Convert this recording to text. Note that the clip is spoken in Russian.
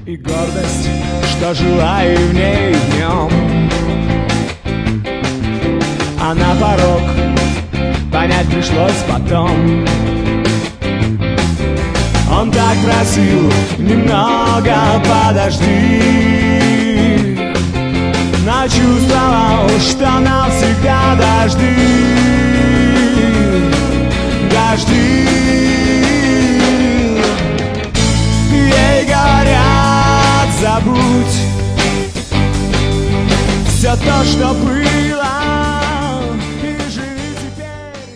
и гордость, что жила и в ней днем. А на порог понять пришлось потом. Он так просил немного подожди, но чувствовал, что навсегда дожди. Дожди. Ей говорят, забудь все то, что было.